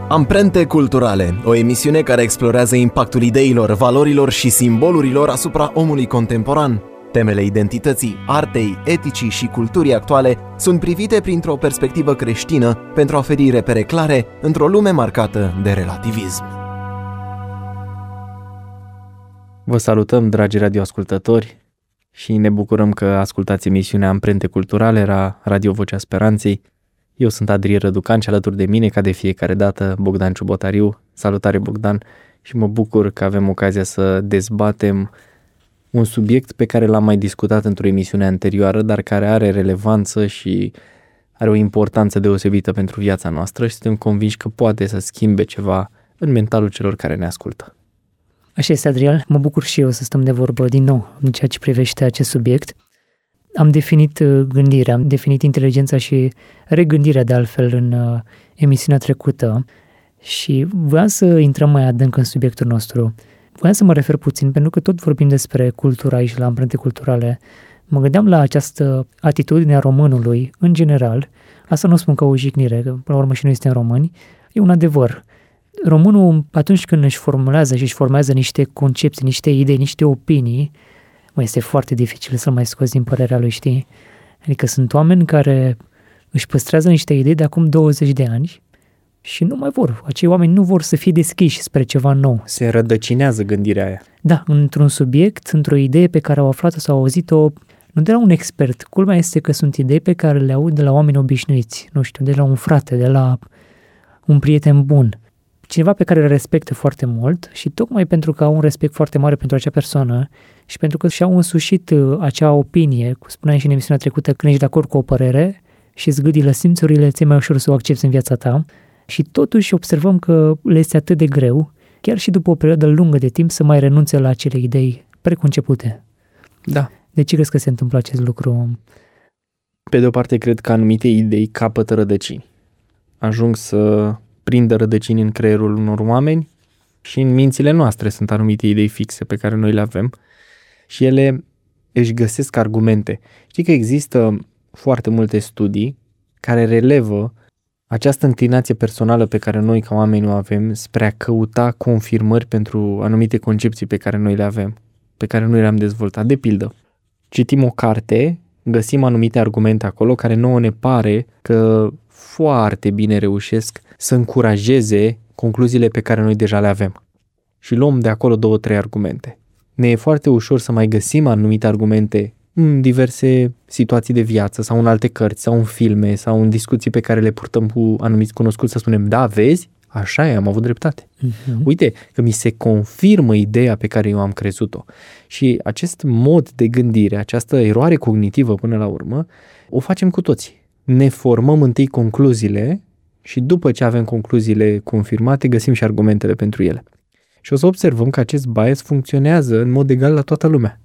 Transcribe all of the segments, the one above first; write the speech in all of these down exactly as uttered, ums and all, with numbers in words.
Amprente culturale, o emisiune care explorează impactul ideilor, valorilor și simbolurilor asupra omului contemporan. Temele identității, artei, eticii și culturii actuale sunt privite printr-o perspectivă creștină pentru a oferi repere clare într-o lume marcată de relativism. Vă salutăm, dragi radioascultători, și ne bucurăm că ascultați emisiunea Amprente culturale la Radio Vocea Speranței. Eu sunt Adrian Răducan și alături de mine, ca de fiecare dată, Bogdan Ciubotariu. Salutare, Bogdan, și mă bucur că avem ocazia să dezbatem un subiect pe care l-am mai discutat într-o emisiune anterioară, dar care are relevanță și are o importanță deosebită pentru viața noastră și suntem convinși că poate să schimbe ceva în mentalul celor care ne ascultă. Așa este, Adrian. Mă bucur și eu să stăm de vorbă din nou în ceea ce privește acest subiect. Am definit gândirea, am definit inteligența și regândirea de altfel în emisiunea trecută și voiam să intrăm mai adânc în subiectul nostru. Voiam să mă refer puțin, pentru că tot vorbim despre cultură aici la Amprente culturale. Mă gândeam la această atitudine a românului în general. Asta nu spun ca o jignire, că până la urmă și noi suntem români. E un adevăr. Românul, atunci când își formulează și își formează niște concepții, niște idei, niște opinii, mă, este foarte dificil să mai scoți din părerea lui, știi? Adică sunt oameni care își păstrează niște idei de acum douăzeci de ani și nu mai vor. Acei oameni nu vor să fie deschiși spre ceva nou. Se rădăcinează gândirea aia. Da, într-un subiect, într-o idee pe care au aflat-o sau au auzit-o, nu de la un expert. Culmea este că sunt idei pe care le aud de la oameni obișnuiți, nu știu, de la un frate, de la un prieten bun. Cineva pe care îl respectă foarte mult și tocmai pentru că au un respect foarte mare pentru acea persoană și pentru că și-au însușit acea opinie, cum spuneam și în emisiunea trecută, când ești de acord cu o părere și îți gâdilă simțurile, ți-e mai ușor să o accepți în viața ta și totuși observăm că le este atât de greu, chiar și după o perioadă lungă de timp, să mai renunțe la acele idei preconcepute. Da. De ce crezi că se întâmplă acest lucru? Pe de o parte, cred că anumite idei capătă rădăcini. Ajung să prindă rădăcini în creierul unor oameni și în mințile noastre sunt anumite idei fixe pe care noi le avem și ele își găsesc argumente. Știi că există foarte multe studii care relevă această înclinație personală pe care noi ca oameni o avem spre a căuta confirmări pentru anumite concepții pe care noi le avem, pe care noi le-am dezvoltat. De pildă, citim o carte, găsim anumite argumente acolo care nouă ne pare că foarte bine reușesc să încurajeze concluziile pe care noi deja le avem. Și luăm de acolo două, trei argumente. Ne e foarte ușor să mai găsim anumite argumente în diverse situații de viață sau în alte cărți sau în filme sau în discuții pe care le purtăm cu anumiți cunoscuți să spunem, da, vezi, așa e, am avut dreptate. Uh-huh. Uite că mi se confirmă ideea pe care eu am crezut-o. Și acest mod de gândire, această eroare cognitivă până la urmă, o facem cu toții. Ne formăm întâi concluziile și după ce avem concluziile confirmate, găsim și argumentele pentru ele. Și o să observăm că acest bias funcționează în mod egal la toată lumea.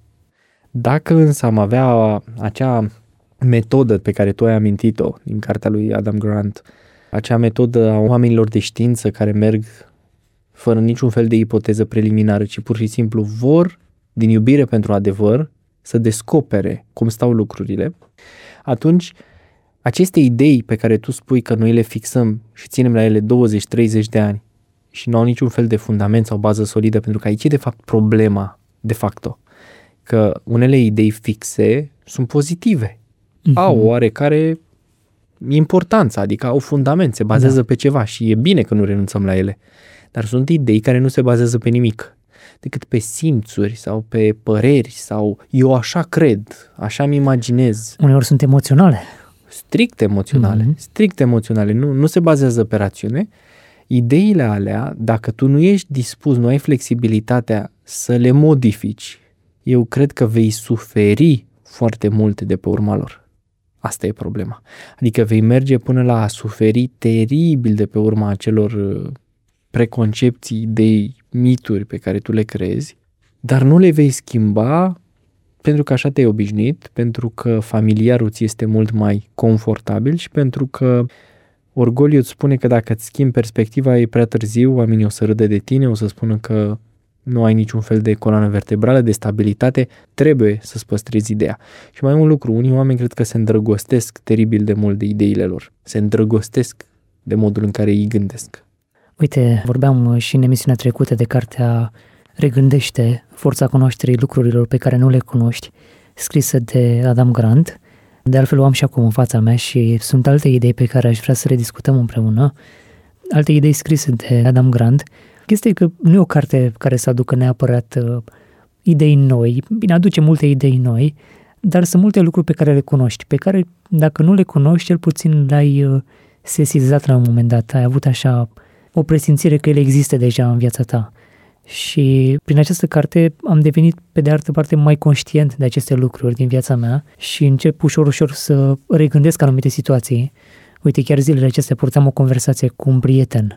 Dacă însă am avea acea metodă pe care tu ai amintit-o din cartea lui Adam Grant, acea metodă a oamenilor de știință care merg fără niciun fel de ipoteză preliminară, ci pur și simplu vor, din iubire pentru adevăr, să descopere cum stau lucrurile, atunci aceste idei pe care tu spui că noi le fixăm și ținem la ele douăzeci treizeci de ani și nu au niciun fel de fundament sau bază solidă, pentru că aici e de fapt problema, de facto, că unele idei fixe sunt pozitive, uh-huh. au oarecare importanță, adică au fundament, se bazează da. pe ceva și e bine că nu renunțăm la ele, dar sunt idei care nu se bazează pe nimic, decât pe simțuri sau pe păreri sau eu așa cred, așa mi imaginez. Uneori sunt emoționale. Strict emoționale, mm-hmm. strict emoționale, nu, nu se bazează pe rațiune. Ideile alea, dacă tu nu ești dispus, nu ai flexibilitatea să le modifici, eu cred că vei suferi foarte multe de pe urma lor. Asta e problema. Adică vei merge până la a suferi teribil de pe urma acelor preconcepții, idei, mituri pe care tu le crezi, dar nu le vei schimba pentru că așa te-ai obișnuit, pentru că familiarul ți este mult mai confortabil și pentru că orgoliul îți spune că dacă îți schimbi perspectiva e prea târziu, oamenii o să râdă de tine, o să spună că nu ai niciun fel de coloană vertebrală, de stabilitate, trebuie să-ți păstrezi ideea. Și mai un lucru, unii oameni cred că se îndrăgostesc teribil de mult de ideile lor, se îndrăgostesc de modul în care ei gândesc. Uite, vorbeam și în emisiunea trecută de cartea Regândește, forța cunoașterii lucrurilor pe care nu le cunoști, scrisă de Adam Grant. De altfel o am și acum în fața mea și sunt alte idei pe care aș vrea să le discutăm împreună, alte idei scrise de Adam Grant. Chestia e că nu e o carte care să aducă neapărat uh, idei noi, bine, aduce multe idei noi, dar sunt multe lucruri pe care le cunoști, pe care dacă nu le cunoști, cel puțin le-ai uh, sesizat la un moment dat, ai avut așa o presimțire că ele există deja în viața ta. Și prin această carte am devenit, pe de altă parte, mai conștient de aceste lucruri din viața mea și încep ușor, ușor să regândesc anumite situații. Uite, chiar zilele acestea purtam o conversație cu un prieten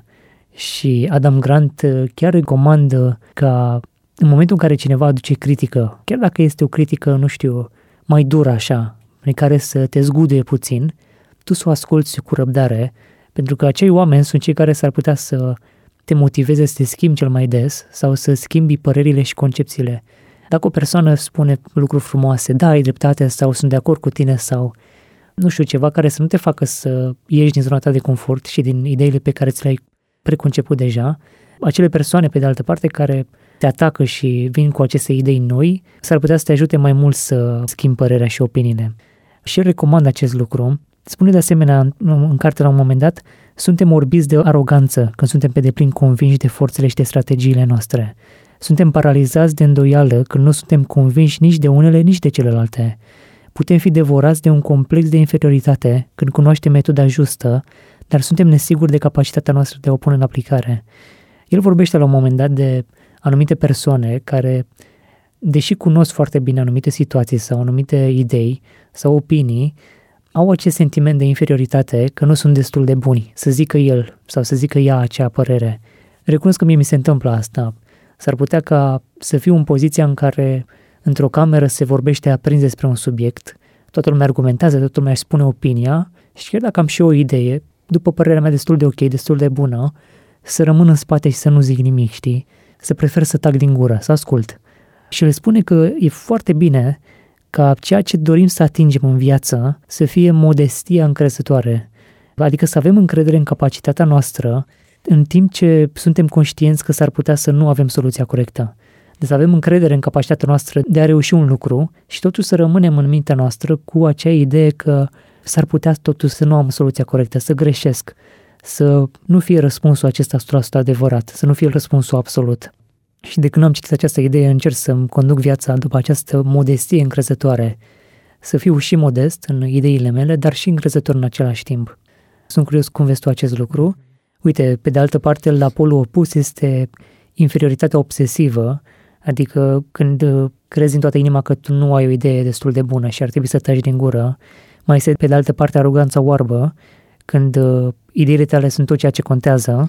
și Adam Grant chiar recomandă ca în momentul în care cineva aduce critică, chiar dacă este o critică, nu știu, mai dură așa, în care să te zguduie puțin, tu să o asculți cu răbdare, pentru că acei oameni sunt cei care s-ar putea să te motiveze să te schimbi cel mai des sau să schimbi părerile și concepțiile. Dacă o persoană spune lucruri frumoase, da, ai dreptate sau sunt de acord cu tine sau nu știu, ceva care să nu te facă să ieși din zona ta de confort și din ideile pe care ți le-ai preconceput deja, acele persoane, pe de altă parte, care te atacă și vin cu aceste idei noi, s-ar putea să te ajute mai mult să schimbi părerea și opiniile. Și el recomand acest lucru. Spune de asemenea în, în carte la un moment dat, suntem orbiți de aroganță când suntem pe deplin convinși de forțele și de strategiile noastre. Suntem paralizați de îndoială când nu suntem convinși nici de unele, nici de celelalte. Putem fi devorați de un complex de inferioritate când cunoaștem metoda justă, dar suntem nesiguri de capacitatea noastră de a o pune în aplicare. El vorbește la un moment dat de anumite persoane care, deși cunosc foarte bine anumite situații sau anumite idei sau opinii, au acest sentiment de inferioritate că nu sunt destul de buni, să zică el sau să zică ea acea părere. Recunosc că mie mi se întâmplă asta. S-ar putea ca să fiu în poziția în care într-o cameră se vorbește aprins despre un subiect, toată lumea argumentează, toată lumea își spune opinia și chiar dacă am și o idee, după părerea mea destul de ok, destul de bună, să rămân în spate și să nu zic nimic, știi? Să prefer să tac din gură, să ascult. Și le spune că e foarte bine ca ceea ce dorim să atingem în viață să fie modestia încrezătoare. Adică să avem încredere în capacitatea noastră în timp ce suntem conștienți că s-ar putea să nu avem soluția corectă. Deci să avem încredere în capacitatea noastră de a reuși un lucru și totuși să rămânem în mintea noastră cu acea idee că s-ar putea totuși să nu am soluția corectă, să greșesc, să nu fie răspunsul acesta o sută la sută adevărat, să nu fie răspunsul absolut. Și de când am citit această idee, încerc să-mi conduc viața după această modestie încrezătoare, să fiu și modest în ideile mele, dar și încrezător în același timp. Sunt curios cum vezi tu acest lucru. Uite, pe de altă parte, la polul opus este inferioritatea obsesivă, adică când crezi în toată inima că tu nu ai o idee destul de bună și ar trebui să taci din gură. Mai este, pe de altă parte, aroganța oarbă, când ideile tale sunt tot ceea ce contează,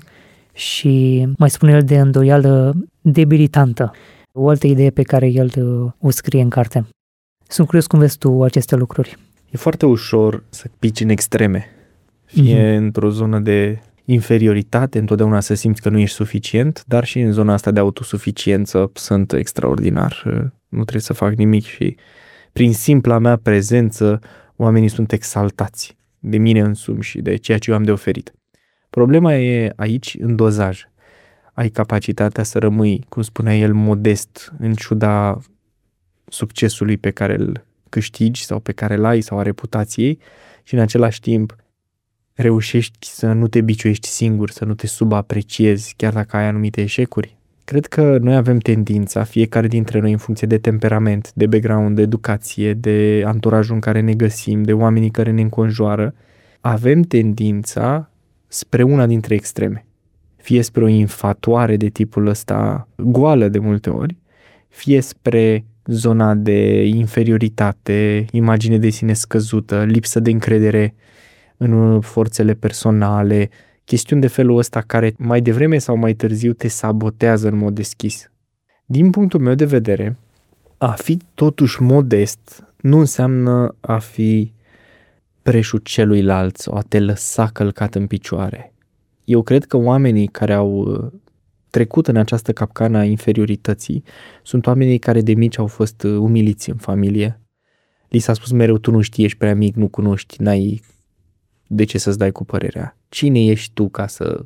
și mai spune el de îndoială debilitantă, o altă idee pe care el o scrie în carte. Sunt curios cum vezi tu aceste lucruri. E foarte ușor să pici în extreme, fie mm-hmm. într-o zonă de inferioritate, întotdeauna să simți că nu ești suficient, dar și în zona asta de autosuficiență sunt extraordinar, nu trebuie să fac nimic și prin simpla mea prezență oamenii sunt exaltați de mine însumi și de ceea ce eu am de oferit. Problema e aici în dozaj. Ai capacitatea să rămâi, cum spunea el, modest în ciuda succesului pe care îl câștigi sau pe care îl ai sau a reputației și în același timp reușești să nu te biciuiești singur, să nu te subapreciezi chiar dacă ai anumite eșecuri. Cred că noi avem tendința, fiecare dintre noi în funcție de temperament, de background, de educație, de anturajul în care ne găsim, de oamenii care ne înconjoară, avem tendința spre una dintre extreme. Fie spre o infatuare de tipul ăsta goală de multe ori, fie spre zona de inferioritate, imagine de sine scăzută, lipsă de încredere în forțele personale, chestiuni de felul ăsta care mai devreme sau mai târziu te sabotează în mod deschis. Din punctul meu de vedere, a fi totuși modest nu înseamnă a fi preșul celuilalt sau a te lăsa călcat în picioare. Eu cred că oamenii care au trecut în această capcană a inferiorității sunt oamenii care de mici au fost umiliți în familie. Li s-a spus mereu, tu nu știi, ești prea mic, nu cunoști, n-ai de ce să-ți dai cu părerea. Cine ești tu ca să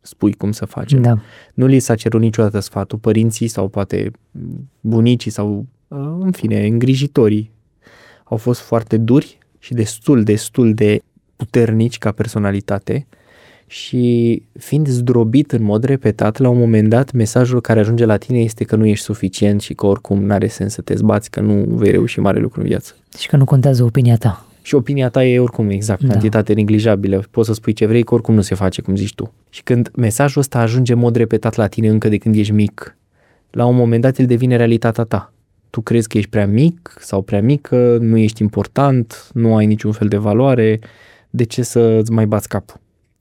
spui cum să facem. Da. Nu li s-a cerut niciodată sfatul. Părinții sau poate bunicii sau, în fine, îngrijitorii au fost foarte duri și destul, destul de puternici ca personalitate și fiind zdrobit în mod repetat, la un moment dat mesajul care ajunge la tine este că nu ești suficient și că oricum n-are sens să te zbați, că nu vei reuși mare lucru în viață. Și că nu contează opinia ta. Și opinia ta e oricum exact, Da. cantitate neglijabilă. Poți să spui ce vrei, că oricum nu se face cum zici tu. Și când mesajul ăsta ajunge în mod repetat la tine încă de când ești mic, la un moment dat el devine realitatea ta. Tu crezi că ești prea mic sau prea mică, nu ești important, nu ai niciun fel de valoare, de ce să îți mai bați capul?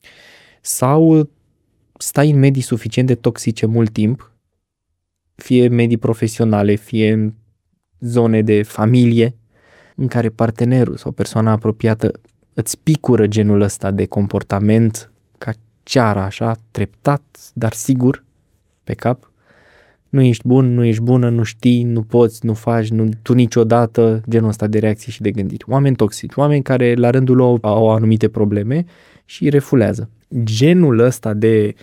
Sau stai în medii suficient de toxice mult timp, fie medii profesionale, fie în zone de familie, în care partenerul sau persoana apropiată îți picură genul ăsta de comportament ca ceara, așa, treptat, dar sigur, pe cap. Nu ești bun, nu ești bună, nu știi, nu poți, nu faci, nu, tu niciodată, genul ăsta de reacții și de gândiri. Oameni toxici, oameni care la rândul lor au, au anumite probleme și refulează. Genul ăsta de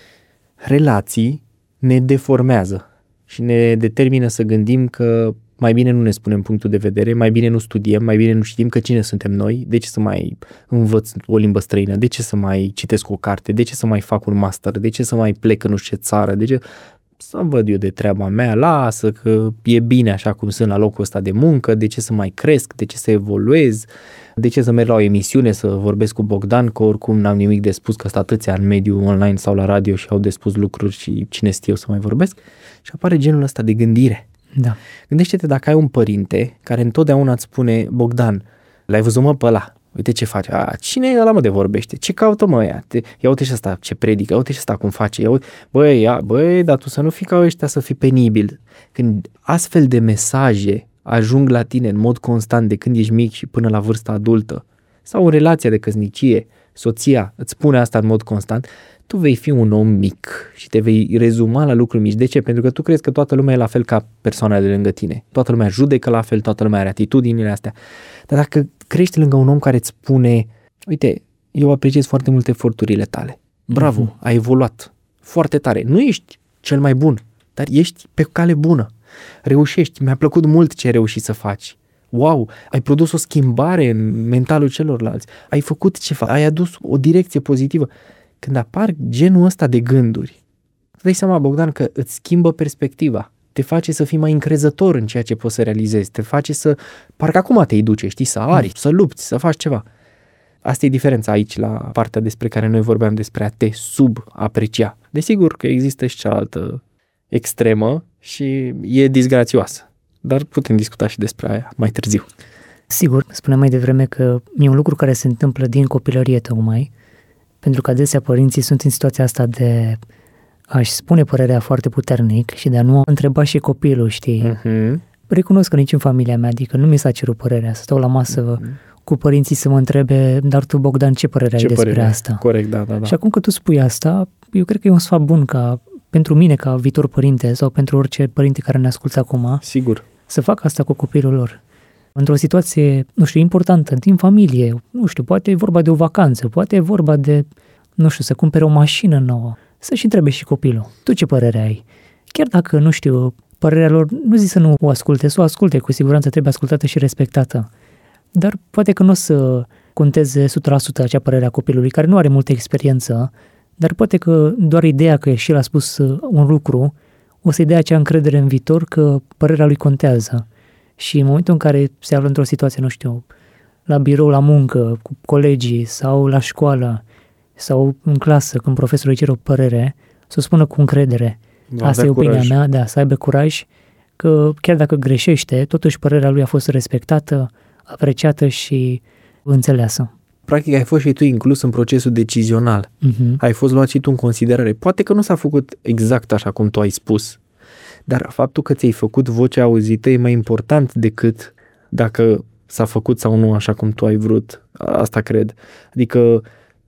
relații ne deformează și ne determină să gândim că mai bine nu ne spunem punctul de vedere, mai bine nu studiem, mai bine nu știm că cine suntem noi, de ce să mai învăț o limbă străină, de ce să mai citesc o carte, de ce să mai fac un master, de ce să mai plec în nu știu ce țară, de ce să-mi văd eu de treaba mea, lasă că e bine așa cum sunt la locul ăsta de muncă, de ce să mai cresc, de ce să evoluez, de ce să merg la o emisiune să vorbesc cu Bogdan, că oricum n-am nimic de spus, că sunt atâția în mediul online sau la radio și au de spus lucruri și cine știe eu să mai vorbesc. Și apare genul ăsta de gândire. Da. Gândește-te dacă ai un părinte care întotdeauna îți spune: Bogdan, l-ai văzut mă pe ăla? Uite ce face. A, cine e ăla mă de vorbește? Ce caută mă ăia? Te, ia uite și ăsta ce predică, ia uite și ăsta cum face. Ia uite. Băi, ia, băi, dar tu să nu fii ca ăștia, să fii penibil. Când astfel de mesaje ajung la tine în mod constant de când ești mic și până la vârsta adultă, sau în relația de căsnicie, soția îți spune asta în mod constant, tu vei fi un om mic și te vei rezuma la lucruri mici. De ce? Pentru că tu crezi că toată lumea e la fel ca persoana de lângă tine. Toată lumea judecă la fel, toată lumea are atitudinile astea. Dar dacă crești lângă un om care îți spune: uite, eu apreciez foarte mult eforturile tale. Bravo, mm-hmm. ai evoluat foarte tare. Nu ești cel mai bun, dar ești pe cale bună. Reușești, mi-a plăcut mult ce ai reușit să faci. Wow, ai produs o schimbare în mentalul celorlalți. Ai făcut ceva, ai adus o direcție pozitivă. Când apar genul ăsta de gânduri, îți dai seama, Bogdan, că îți schimbă perspectiva. Te face să fii mai încrezător în ceea ce poți să realizezi. Te face să... Parcă acum te-i duce, știi, să ari, mm. să lupți, să faci ceva. Asta e diferența aici la partea despre care noi vorbeam, despre a te subaprecia. Desigur că există și cealaltă extremă și e disgrațioasă. Dar putem discuta și despre aia mai târziu. Sigur, spuneam mai devreme că e un lucru care se întâmplă din copilărie tocmai, pentru că adesea părinții sunt în situația asta de a-și spune părerea foarte puternic și de a nu întreba și copilul, știi? Uh-huh. Recunosc că nici în familia mea, adică nu mi s-a cerut părerea, să stau la masă uh-huh. cu părinții să mă întrebe: dar tu, Bogdan, ce părere ce ai despre părere? Asta? Corect, da, da, da. Și acum că tu spui asta, eu cred că e un sfat bun ca pentru mine, ca viitor părinte, sau pentru orice părinte care ne ascultă acum, sigur, să facă asta cu copilul lor. Într-o situație, nu știu, importantă, din familie, nu știu, poate e vorba de o vacanță, poate e vorba de, nu știu, să cumpere o mașină nouă, să-și întrebe și copilul: tu ce părere ai? Chiar dacă, nu știu, părerea lor, nu zic să nu o asculte, să o asculte, cu siguranță trebuie ascultată și respectată. Dar poate că nu o să conteze o sută la sută acea părere a copilului, care nu are multă experiență, dar poate că doar ideea că și el a spus un lucru o să-i dea acea încredere în viitor că părerea lui contează. Și în momentul în care se află într-o situație, nu știu, la birou, la muncă, cu colegii sau la școală sau în clasă, când profesorul îi cere o părere, să o spună cu încredere. Va Asta e opinia curaj. mea, da, să aibă curaj, că chiar dacă greșește, totuși părerea lui a fost respectată, apreciată și înțeleasă. Practic ai fost și tu inclus în procesul decizional. Uh-huh. Ai fost luat și tu în considerare. Poate că nu s-a făcut exact așa cum tu ai spus, dar faptul că ți-ai făcut vocea auzită e mai important decât dacă s-a făcut sau nu așa cum tu ai vrut. Asta cred. Adică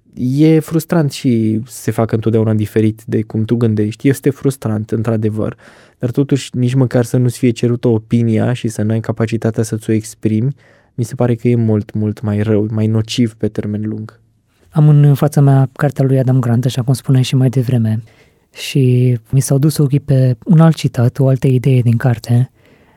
e frustrant și se facă întotdeauna diferit de cum tu gândești. Este frustrant, într-adevăr, dar totuși nici măcar să nu-ți fie cerută opinia și să n-ai capacitatea să ți-o exprimi, mi se pare că e mult, mult mai rău, mai nociv pe termen lung. Am în fața mea cartea lui Adam Grant, așa cum spuneai și mai devreme, și mi s-au dus ochii pe un alt citat, o altă idee din carte.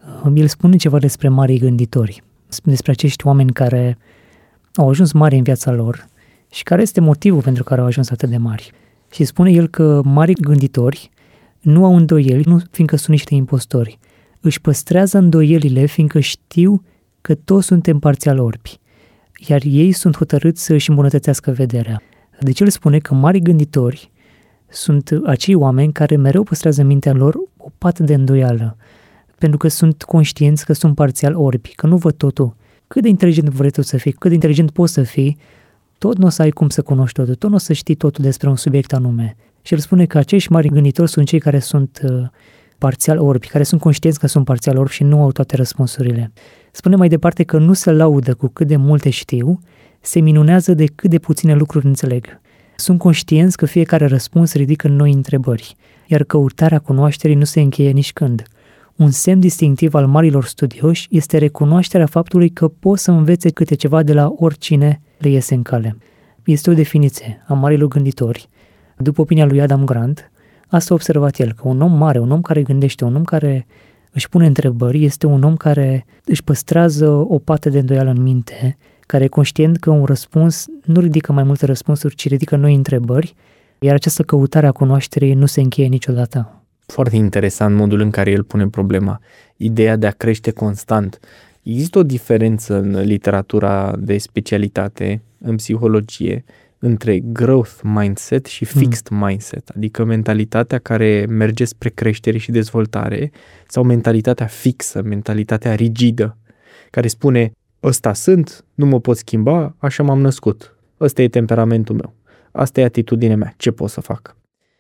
El spune ceva despre marii gânditori, despre acești oameni care au ajuns mari în viața lor și care este motivul pentru care au ajuns atât de mari. Și spune el că mari gânditori nu au îndoieli, nu fiindcă sunt niște impostori. Își păstrează îndoielile fiindcă știu că toți suntem parțial orbi, iar ei sunt hotărâți să își îmbunătățească vederea. Deci el spune că mari gânditori sunt acei oameni care mereu păstrează în mintea lor o pată de îndoială, pentru că sunt conștienți că sunt parțial orbi, că nu văd totul. Cât de inteligent vrei tu să fii, cât de inteligent poți să fii, tot nu o să ai cum să cunoști totul, tot nu o să știi totul despre un subiect anume. Și el spune că acești mari gânditori sunt cei care sunt uh, parțial orbi, care sunt conștienți că sunt parțial orbi și nu au toate răspunsurile. Spune mai departe că nu se laudă cu cât de multe știu, se minunează de cât de puține lucruri înțeleg. Sunt conștienți că fiecare răspuns ridică noi întrebări, iar căutarea cunoașterii nu se încheie nici când. Un semn distinctiv al marilor studioși este recunoașterea faptului că pot să învețe câte ceva de la oricine le iese în cale. Este o definiție a marilor gânditori. După opinia lui Adam Grant, asta a observat el, că un om mare, un om care gândește, un om care își pune întrebări, este un om care își păstrează o pată de îndoială în minte, care e conștient că un răspuns nu ridică mai multe răspunsuri, ci ridică noi întrebări, iar această căutare a cunoașterii nu se încheie niciodată. Foarte interesant modul în care el pune problema, ideea de a crește constant. Există o diferență în literatura de specialitate, în psihologie, între growth mindset și fixed mm. mindset, adică mentalitatea care merge spre creștere și dezvoltare sau mentalitatea fixă, mentalitatea rigidă, care spune ăsta sunt, nu mă pot schimba, așa m-am născut, ăsta e temperamentul meu, asta e atitudinea mea, ce pot să fac?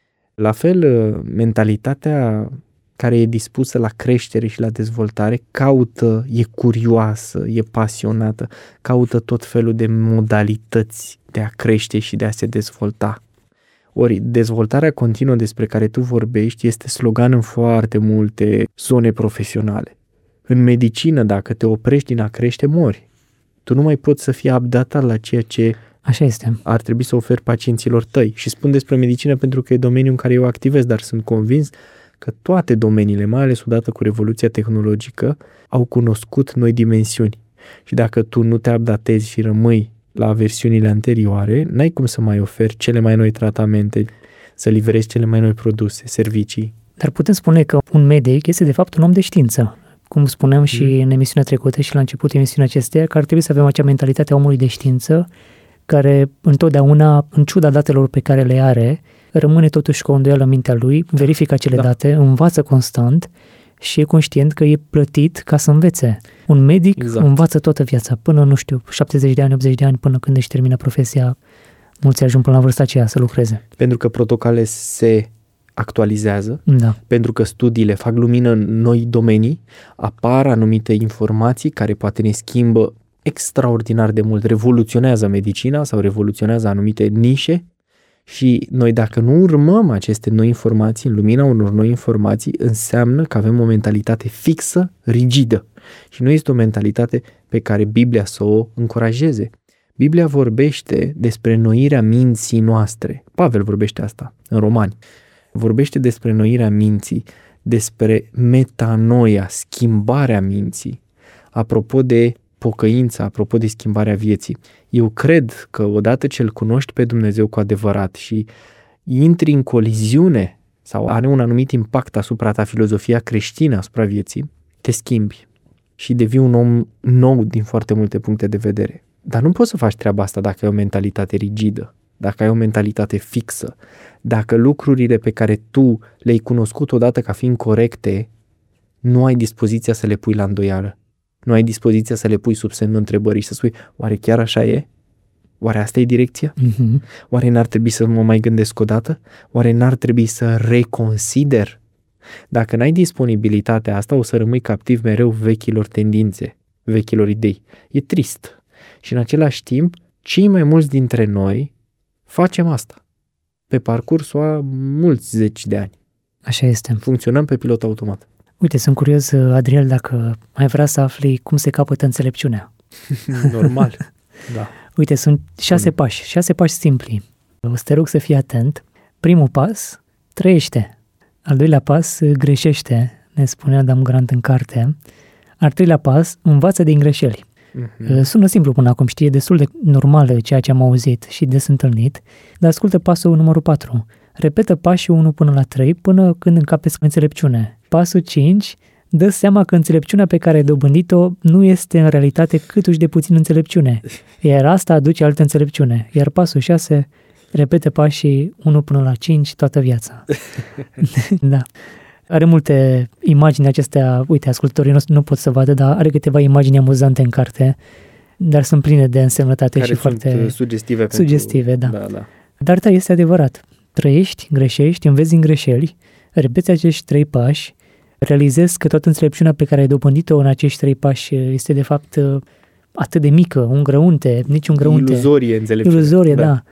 La fel, mentalitatea care e dispusă la creștere și la dezvoltare caută, e curioasă, e pasionată, caută tot felul de modalități de a crește și de a se dezvolta. Ori, dezvoltarea continuă despre care tu vorbești este slogan în foarte multe zone profesionale. În medicină, dacă te oprești din a crește, mori. Tu nu mai poți să fii updatat la ceea ce Așa este. ar trebui să oferi pacienților tăi. Și spun despre medicină pentru că e domeniul în care eu activez, dar sunt convins că toate domeniile, mai ales odată cu revoluția tehnologică, au cunoscut noi dimensiuni. Și dacă tu nu te updatezi și rămâi la versiunile anterioare, n-ai cum să mai oferi cele mai noi tratamente, să livrezi cele mai noi produse, servicii. Dar putem spune că un medic este de fapt un om de știință. Cum spuneam și mm. în emisiunea trecută și la începutul emisiunii acesteia, că ar trebui să avem acea mentalitate a omului de știință, care întotdeauna, în ciuda datelor pe care le are, rămâne totuși cu o îndoială în mintea lui, verifică acele da. date, învață constant și e conștient că e plătit ca să învețe. Un medic exact. învață toată viața, până, nu știu, șaptezeci de ani, optzeci de ani, până când își termină profesia, mulți ajung până la vârsta aceea să lucreze. Pentru că protocoalele se actualizează, da. pentru că studiile fac lumină în noi domenii, apar anumite informații care poate ne schimbă extraordinar de mult, revoluționează medicina sau revoluționează anumite nișe și noi dacă nu urmăm aceste noi informații, în lumina unor noi informații, înseamnă că avem o mentalitate fixă, rigidă și nu este o mentalitate pe care Biblia să o încurajeze. Biblia vorbește despre înnoirea minții noastre. Pavel vorbește asta în Romani. Vorbește despre înnoirea minții, despre metanoia, schimbarea minții. Apropo de pocăința, apropo de schimbarea vieții. Eu cred că odată ce îl cunoști pe Dumnezeu cu adevărat și intri în coliziune sau are un anumit impact asupra ta filozofia creștină asupra vieții, te schimbi și devii un om nou din foarte multe puncte de vedere. Dar nu poți să faci treaba asta dacă ai o mentalitate rigidă, dacă ai o mentalitate fixă, dacă lucrurile pe care tu le-ai cunoscut odată ca fiind corecte, nu ai dispoziția să le pui la îndoială. Nu ai dispoziția să le pui sub semnul întrebării și să spui, oare chiar așa e? Oare asta e direcția? Mm-hmm. Oare n-ar trebui să mă mai gândesc o dată? Oare n-ar trebui să reconsider? Dacă n-ai disponibilitatea asta, o să rămâi captiv mereu vechilor tendințe, vechilor idei. E trist. Și în același timp, cei mai mulți dintre noi facem asta. Pe parcursul a mulți zeci de ani. Așa este. Funcționăm pe pilot automat. Uite, sunt curios, Adriel, dacă ai vrea să afli cum se capătă înțelepciunea. Normal, da. Uite, sunt șase Bun. pași, șase pași simpli. O să te rog să fii atent. Primul pas, trăiește. Al doilea pas, greșește, ne spune Adam Grant în carte. Al treilea pas, învață din greșeli. Mm-hmm. Sună simplu până acum, știi, e destul de normal ceea ce am auzit și des întâlnit, dar ascultă pasul numărul patru. Repetă pașii unu până la trei până când încapeți înțelepciune. Pasul cinci, dă seama că înțelepciunea pe care ai dobândit-o nu este în realitate câtuși de puțin înțelepciune, iar asta aduce altă înțelepciune. Iar pasul șase, repete pașii unu până la cinci toată viața. Da. Are multe imagini acestea, uite, ascultătorii noștri nu pot să vadă, dar are câteva imagini amuzante în carte, dar sunt pline de însemnătate care și foarte sugestive. Sugestive, pentru... da. da, da. Dar da, este adevărat. Trăiești, greșești, înveți din greșeli, repeți acești trei pași, realizezi că toată înțelepciunea pe care ai dobândit-o în acești trei pași este de fapt atât de mică, un grăunte, nici un grăunte. Iluzorie înțelepciune. Iluzorie, da. da.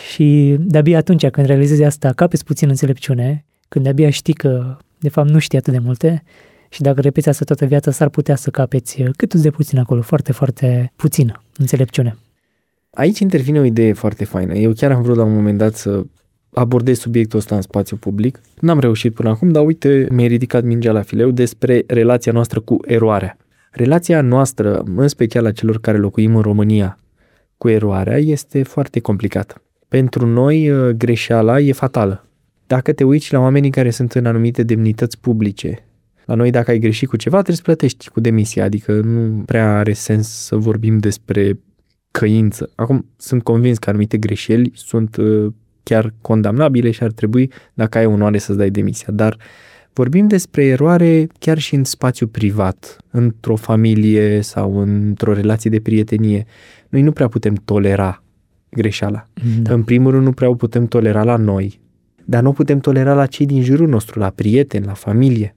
Și de-abia atunci când realizezi asta, capeți puțin înțelepciune, când de-abia știi că de fapt nu știi atât de multe și dacă repeți asta toată viața, s-ar putea să capeți cât de puțin acolo, foarte, foarte puțin înțelepciune. Aici intervine o idee foarte faină. Eu chiar am vrut la un moment dat să abordez subiectul ăsta în spațiu public. N-am reușit până acum, dar uite, mi-ai ridicat mingea la fileu despre relația noastră cu eroarea. Relația noastră, în special a celor care locuim în România, cu eroarea este foarte complicată. Pentru noi, greșeala e fatală. Dacă te uiți la oamenii care sunt în anumite demnități publice, la noi dacă ai greșit cu ceva, trebuie să plătești cu demisia, adică nu prea are sens să vorbim despre căință. Acum, sunt convins că anumite greșeli sunt uh, chiar condamnabile și ar trebui, dacă ai onoare, să-ți dai demisia, dar vorbim despre eroare chiar și în spațiu privat, într-o familie sau într-o relație de prietenie. Noi nu prea putem tolera greșeala. Da. În primul rând, nu prea o putem tolera la noi, dar nu putem tolera la cei din jurul nostru, la prieteni, la familie.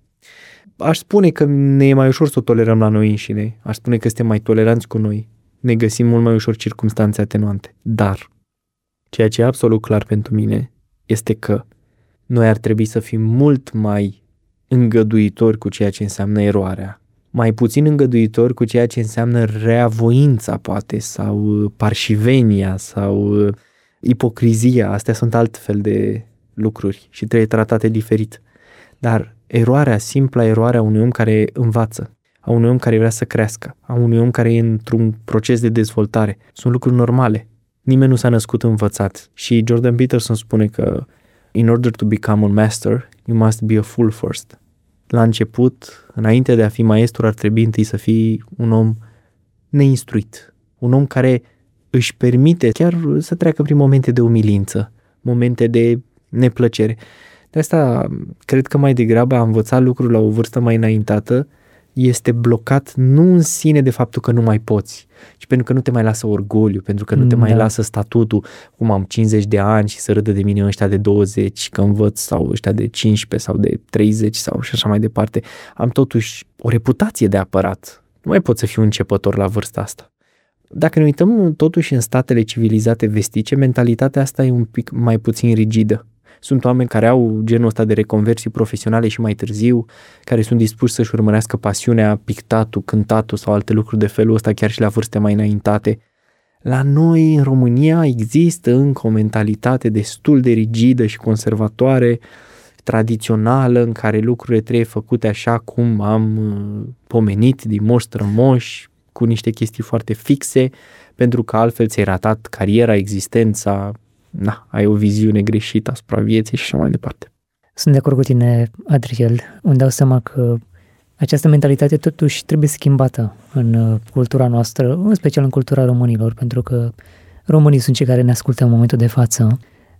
Aș spune că ne e mai ușor să o tolerăm la noi înșine, aș spune că suntem mai toleranți cu noi, ne găsim mult mai ușor circumstanțe atenuante. Dar, ceea ce e absolut clar pentru mine este că noi ar trebui să fim mult mai îngăduitori cu ceea ce înseamnă eroarea, mai puțin îngăduitori cu ceea ce înseamnă reavoința, poate, sau parșivenia, sau ipocrizia. Astea sunt altfel de lucruri și trebuie tratate diferit. Dar eroarea, simpla eroarea unui om care învață, a unui om care vrea să crească, a unui om care e într-un proces de dezvoltare, sunt lucruri normale. Nimeni nu s-a născut învățat. Și Jordan Peterson spune că in order to become a master, you must be a fool first. La început, înainte de a fi maestru, ar trebui întâi să fii un om neinstruit, un om care își permite chiar să treacă prin momente de umilință, momente de neplăcere. De asta, cred că mai degrabă a învăța lucruri la o vârstă mai înaintată este blocat nu în sine de faptul că nu mai poți, ci pentru că nu te mai lasă orgoliu, pentru că nu te da. mai lasă statutul, cum am cincizeci de ani și să râdă de mine ăștia de douăzeci, că învăț, sau ăștia de cincisprezece sau de treizeci sau și așa mai departe. Am totuși o reputație de apărat. Nu mai pot să fiu începător la vârsta asta. Dacă ne uităm totuși în statele civilizate vestice, mentalitatea asta e un pic mai puțin rigidă. Sunt oameni care au genul ăsta de reconversii profesionale și mai târziu, care sunt dispuși să-și urmărească pasiunea, pictatul, cântatul sau alte lucruri de felul ăsta chiar și la vârste mai înaintate. La noi, în România, există încă o mentalitate destul de rigidă și conservatoare, tradițională, în care lucrurile trebuie făcute așa cum am pomenit din moși strămoși, cu niște chestii foarte fixe, pentru că altfel ți-ai ratat cariera, existența, na, ai o viziune greșită asupra vieții și așa mai departe. Sunt de acord cu tine, Adriel, îmi dau seama că această mentalitate totuși trebuie schimbată în cultura noastră, în special în cultura românilor, pentru că românii sunt cei care ne ascultă în momentul de față,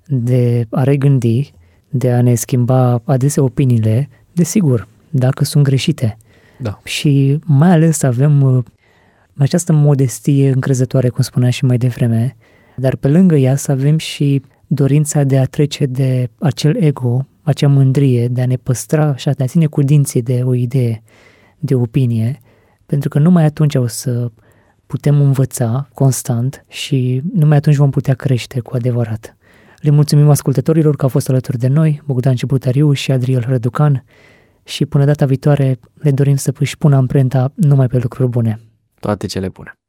de a regândi, de a ne schimba adesea opiniile, desigur, dacă sunt greșite. Da. Și mai ales să avem această modestie încrezătoare, cum spunea și mai devreme, dar pe lângă ea să avem și dorința de a trece de acel ego, acea mândrie, de a ne păstra și de a ține cu dinții de o idee, de opinie, pentru că numai atunci o să putem învăța constant și numai atunci vom putea crește cu adevărat. Le mulțumim ascultătorilor că au fost alături de noi, Bogdan Ciputariu și Adriel Răducan, și până data viitoare le dorim să își pună amprenta numai pe lucruri bune. Toate cele bune!